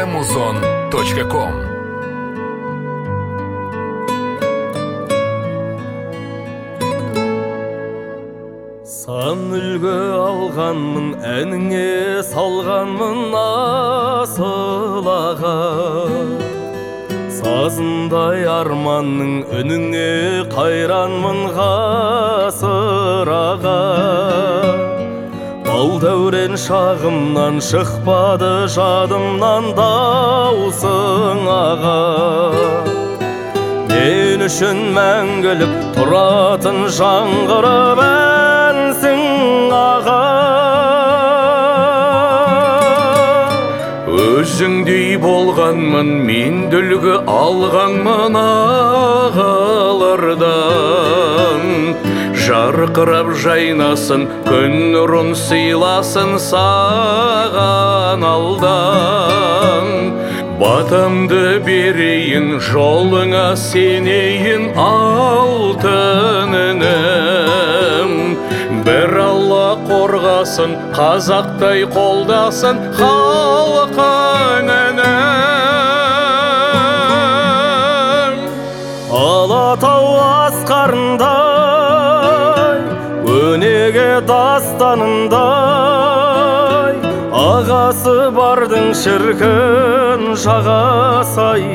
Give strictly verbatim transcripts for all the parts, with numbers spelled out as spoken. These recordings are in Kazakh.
эмузон точка ком. Сан үлгі алғанмын, әніңе салғанмын асыл аға. Сазындай арманның үніңе қайранмын ғасыр аға. Бал дәурен шағымнан шықпады жадымнан даусың аға. Мен үшін мәңгілік тұратын жаңғырып әнсің аға. Өзіңдей болғанмын, мен дүлгі алғанмын ағалардан. Жарқырап жайнасын, күн нұрын сыйласын саған алдан. Батамды берейін, жолыңа сенейін алтын інім. Бір Алла қорғасын, қазақтай қолдасын халқың інім. Алатау асқарындай, өнеге дастанындай, ағасы бардың шіркін жағасай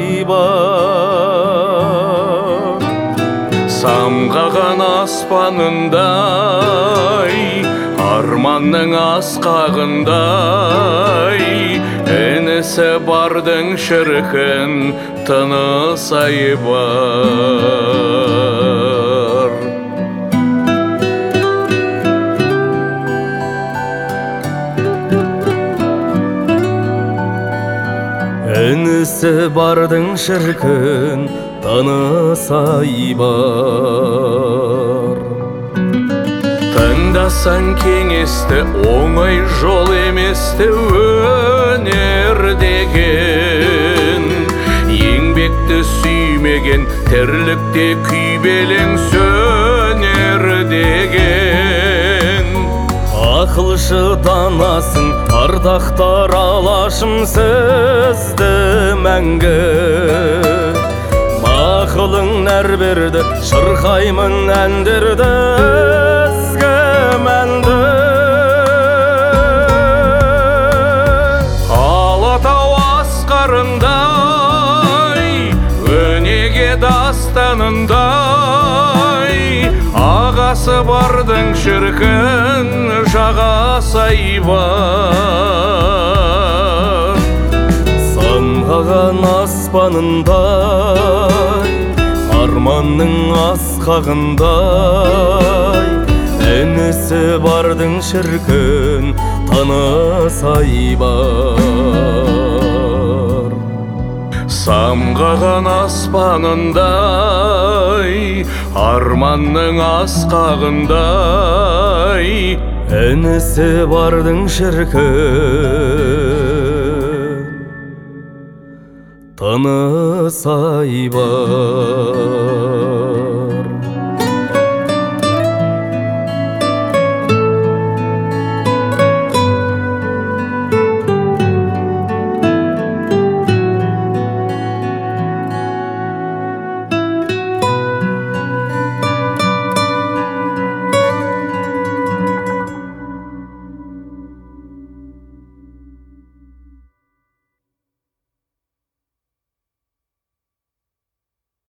бар. Самғаған аспанындай, арманның асқағындай, інісі бардың шіркін тынысай бар. Інісі бардың шіркін тынысай бар. Тыңдасаң кеңесті, оңай жол еместі өнер деген. Еңбекті сүймеген, тірлікте күйбелең сөнер деген. Ақылшы данасың, ардақтар алашым сізді мәңгі. Мақылың нәр берді, шырқаймын әндерді ізгі мәнді. Алатау асқарындай, өнеге дастанындай, ағасы бардың шіркін жағасай бар. Самғаған аспанындай, арманның асқағындай, інісі бардың шіркін тынысай бар. Самғаған аспанындай, арманның асқағындай, інісі бардың шіркін тынысай бар.